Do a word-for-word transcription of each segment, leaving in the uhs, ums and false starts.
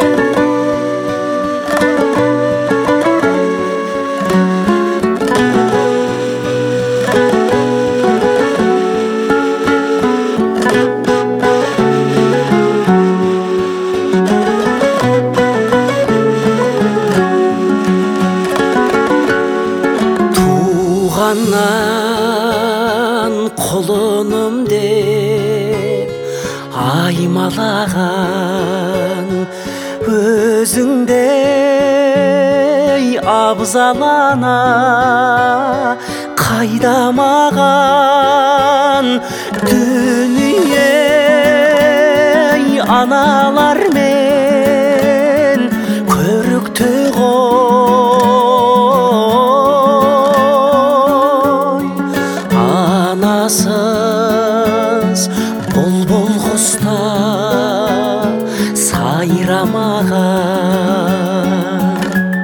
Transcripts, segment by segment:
туғаннан құлыным деп аймалаған өзіңдей абзал ана қайда маған дүние аналар мен көрікті ғой анасыз бұлбұл құста сайрамаған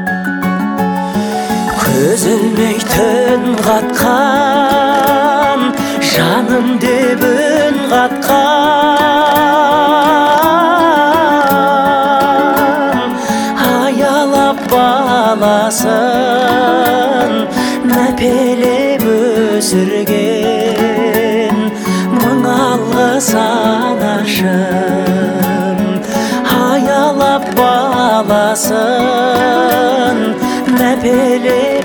көз ілмей түн қатқан жаным деп үн қатқан аялап баласын мәпелеп өсірген мың алғыс анашым аялап баласын мәпелеп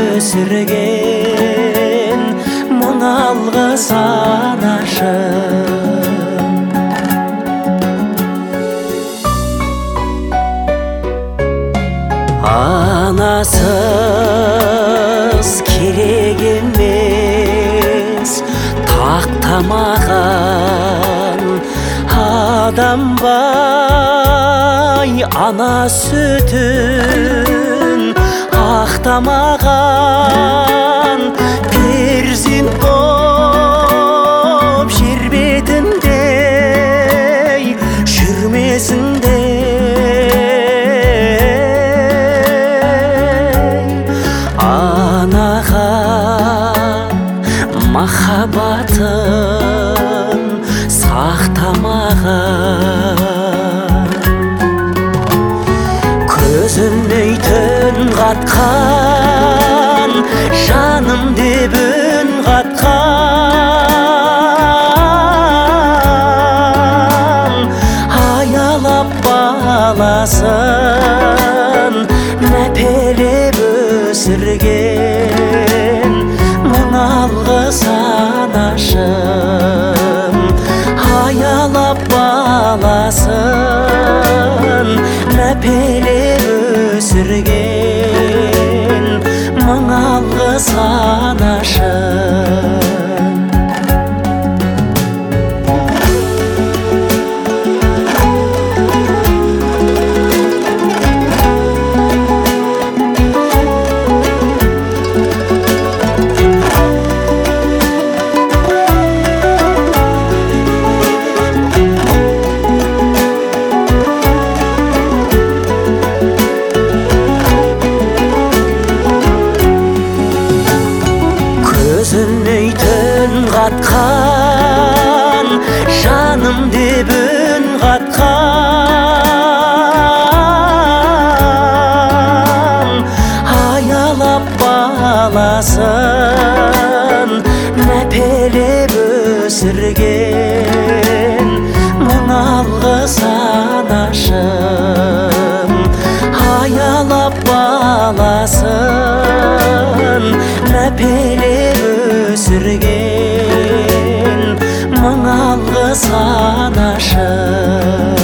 өсірген мың алғыс анашым. Анасыз керек емес тақтамаған адам бай ана сүтін ақтамаған перзент боп жер бетінде жүрмесін де анаға махаббатын сақтамаған көз ілмей түн қатқан жаным деп үн қатқан аялап баласын мәпелеп өсірген мың алғыс анашым аялап баласын мәпелеп өсірген мың алғыс анашым. Көзілмей түн қатқан жаным деп үн қатқан аялап баласын мәпелеп өсірген мың алғыс анашым аялап баласын мәпелеп өсірген мың алғыс анашым.